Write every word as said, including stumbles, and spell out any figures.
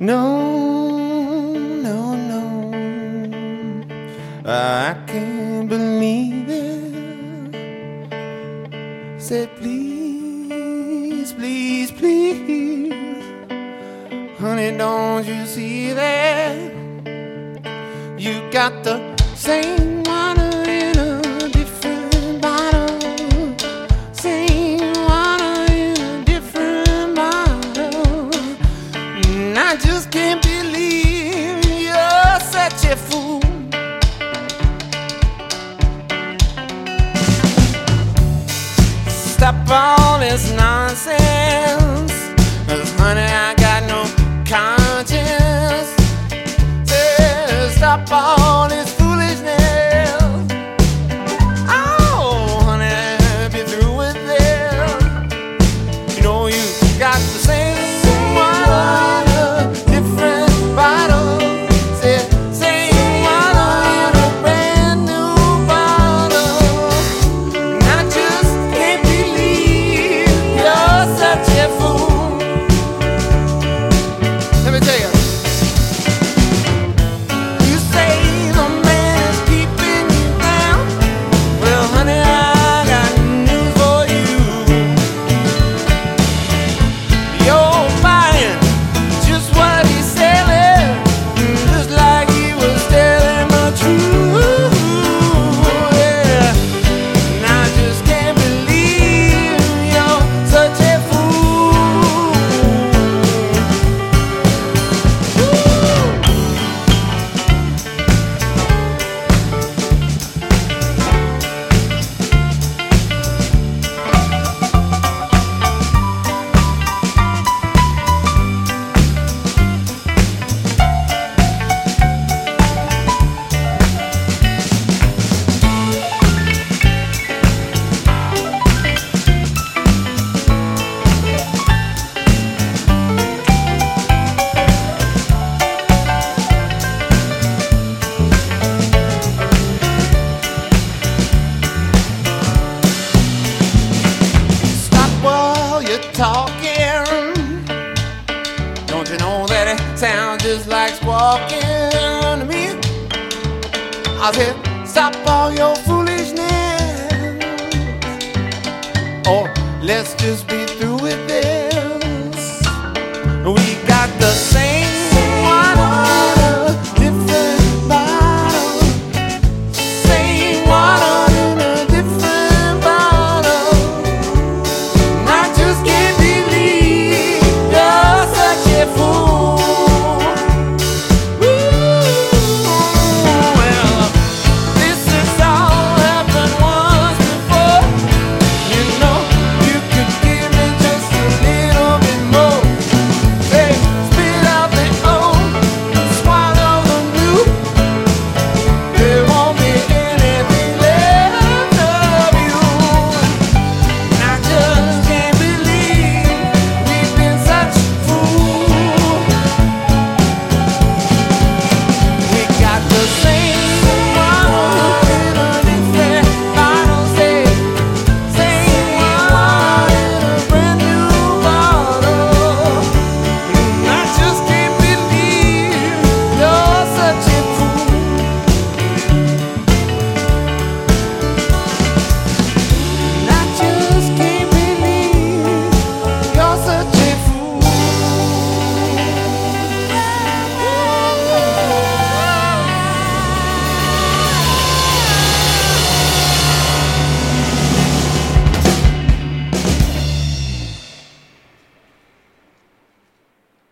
No, no, no, I can't believe it. Said please, please, please, honey, don't you see that you got the same water in a different bottle, same water in a different bottle, and I just can't believe you're such a fool. Stop all this nonsense, 'cause honey, I got no conscience. Say, stop all this foolishness. Oh, honey, be through with this. You know you got the same water, different bottle. Say, same water in a brand new bottle. And I just can't believe you're such a fool. Let me tell you. You say the man is keeping you down. Well, honey, I got news for you. You're buying just what he's selling, just like he was telling the truth. Yeah. And I just can't believe you're such a fool. Stop while you're talking. Don't you know that it sounds just like squawking to me? I said, stop all your foolishness, or let's just be through with this. We got the same